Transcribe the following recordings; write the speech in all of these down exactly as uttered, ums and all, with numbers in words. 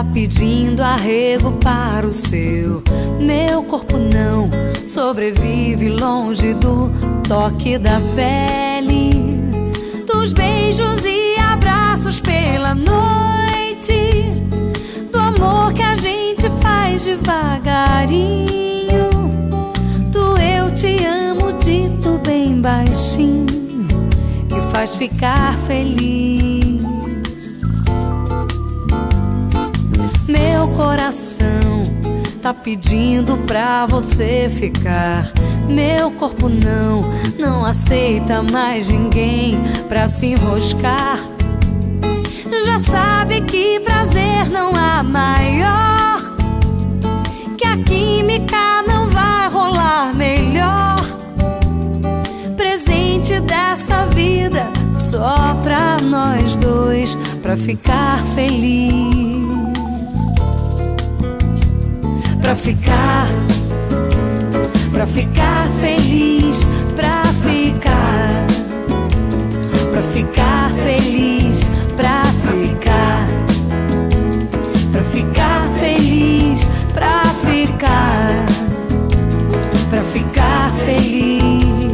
tá pedindo arrego para o seu. Meu corpo não sobrevive longe do toque da pele, dos beijos e abraços pela noite, do amor que a gente faz devagarinho, do eu te amo dito bem baixinho, que faz ficar feliz. Meu coração tá pedindo pra você ficar. Meu corpo não, não aceita mais ninguém pra se enroscar. Já sabe que prazer não há maior, que a química não vai rolar melhor. Presente dessa vida só pra nós dois, pra ficar feliz. Pra ficar, pra ficar feliz, pra ficar, pra ficar feliz, pra ficar, pra ficar feliz, pra ficar, pra ficar feliz.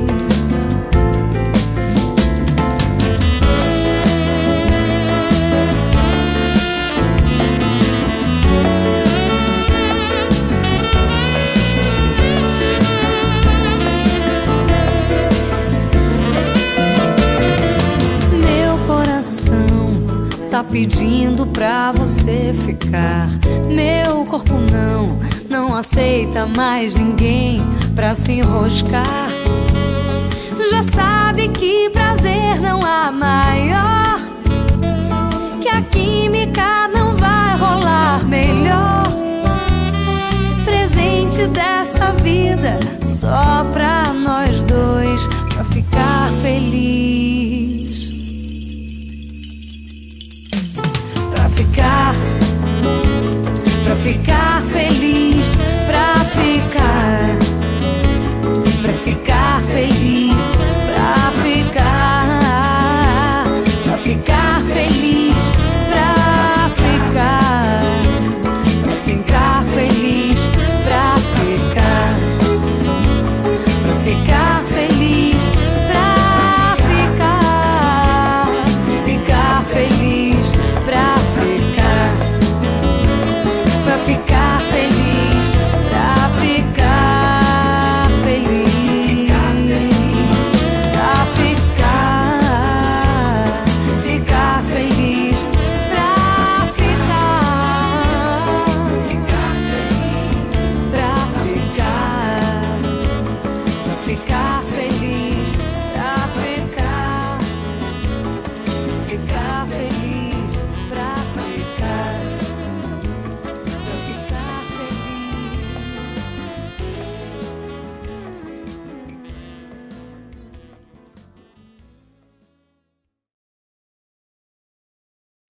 Tá pedindo pra você ficar. Meu corpo não, não aceita mais ninguém pra se enroscar. Já sabe que prazer não há maior, que a química